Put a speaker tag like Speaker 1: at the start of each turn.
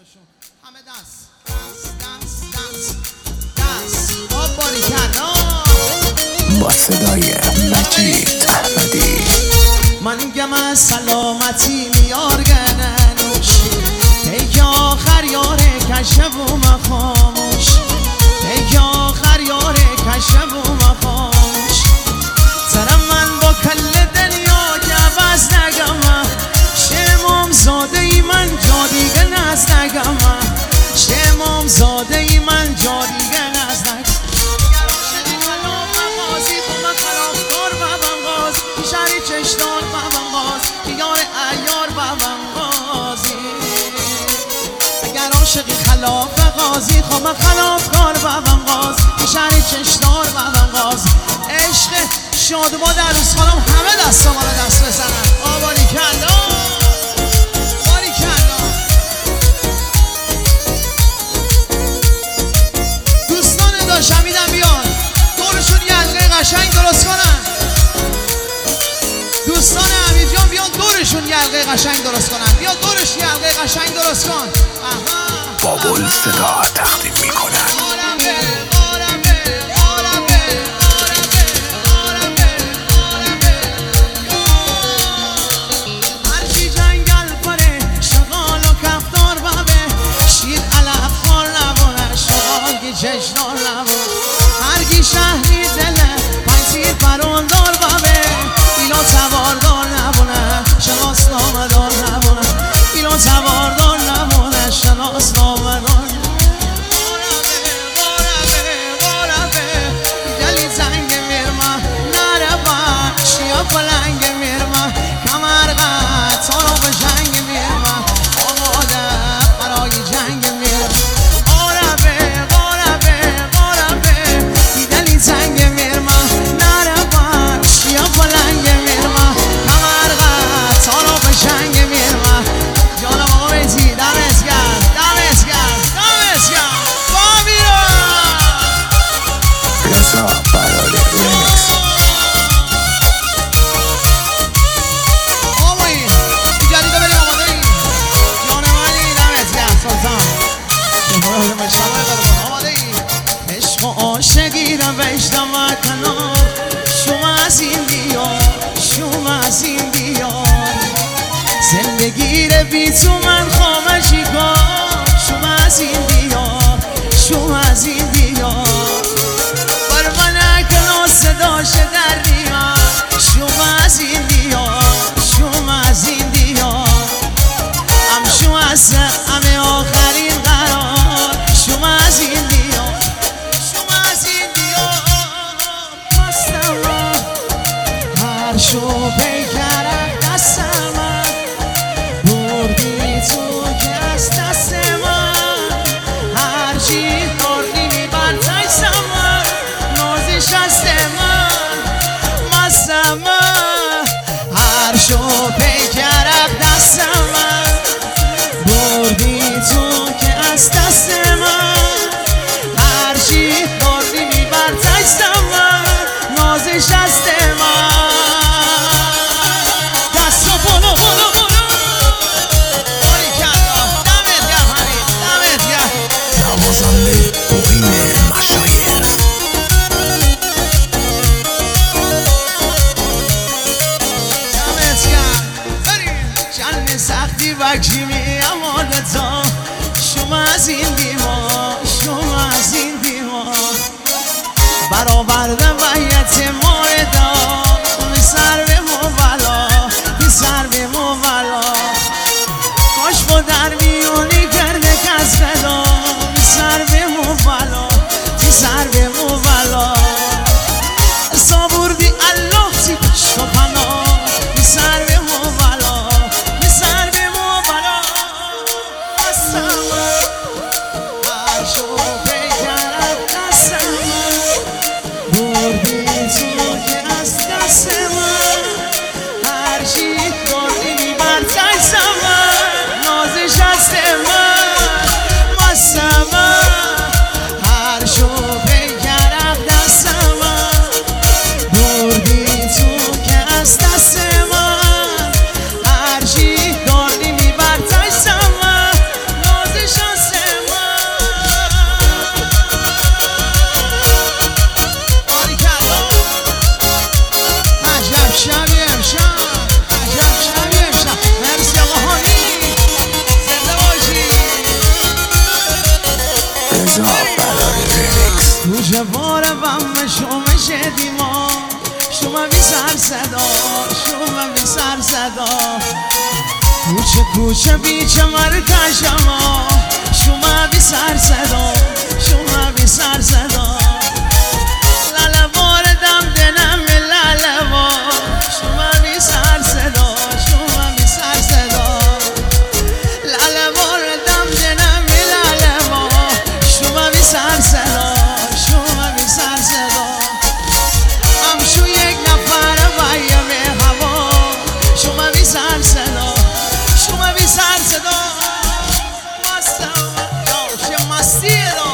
Speaker 1: صداشون همه دست
Speaker 2: با صدای مجید احمدی
Speaker 1: من گم سلامتی میار گننوش پیک آخر یاره کشب و مخاموش پیک آخر یاره کشب و مخاموش سرم من با کل دنیا که عوض نگم شمام زاده ای من جا دیگه نز نگم شمام زاده ای من جا دیگه نز نگم شری چشنان بابم غاز یار ایار بابم غازی اگر عاشقی خلاف غازی خب من خلاف کار بابم غاز شری چشنان بابم غاز عشق شاد با در روز خانم همه دست ما رو دست بزنن آباری کلا باری کلا دوستان داشتم میدم بیان دورشون یه حلقه قشنگ درست کنن دوستان امیر جان بیان دورشون یه حلقه قشنگ درست کنن بیا دورش یه حلقه قشنگ درست کن
Speaker 2: بابل صدا تقدیم میکنن
Speaker 1: هرچی جنگل پره شغال و کفتار بابه شیر علف خار نبونه شغال جشنار نبونه هرگی شهری دله پنسیر پروندار بابه اینا سواردار نبونه شناس نامدار نبونه اینا سواردار نبونه شناس نامدار گلی زنگ میرما نره باش یا پلنگ میرما کمرقت سارا به جنگ میرما آماده برای جنگ میرما گلی زنگ میرما نره باش یا پلنگ میرما کمرقت سارا به جنگ میرما جانا آمیزی دمت گرد دمت گرد دمت گرد بامیرا
Speaker 2: رضا برای رمیکس
Speaker 1: آبایی جدیده بریم آماده ای جان منی دمت گرد سلطان آماده ای عشق و عاشقی رو بشتم کنار شما از این بیار شما از این بیار زندگی رو بی تو من خامشی کن شما از این بیار شما از این بیار بر من اکنو صداش در ریار شما از این بیار شما از این بیار شو از همه آخرین قرار شما از این بیار شما از این بیار مستم هر شو پیکرک دستم بردی تو که از دست من هر چی خوردی میبر تایستم نازش از من مستم هر شو پیکرک دستم بردی تو که از دست من هر چی خوردی میبر تایستم نازش از من دست و بلو بلو باری کلا دمت گرد حمید دمت گرد
Speaker 2: نوازنده مقیم مشایخ
Speaker 1: دمت گرد بریم چند سختی بکشی می اماده تا شما از این دیوار شما از این دیوار برآورده وحیت مایدا می سر به مولا می سر به مولا کاش با در میونی کرده کس صدا می سر به مولا می سر به مولا صبوردی الله تی شپنا می سر به مولا می سر به مولا سر صدا کوچه کوچه بیچه مرکشما شما بی سر صدا شما بی سر صدا لاله باردم دنم لاله بار شما بی سر صدا شما بی سر صدا لاله باردم دنم لاله بار شما بی سر صدا شما بی سر صدا همشو یک نفر بایم هوا شما بی سر صدا شما بی سر صدا مستم مستی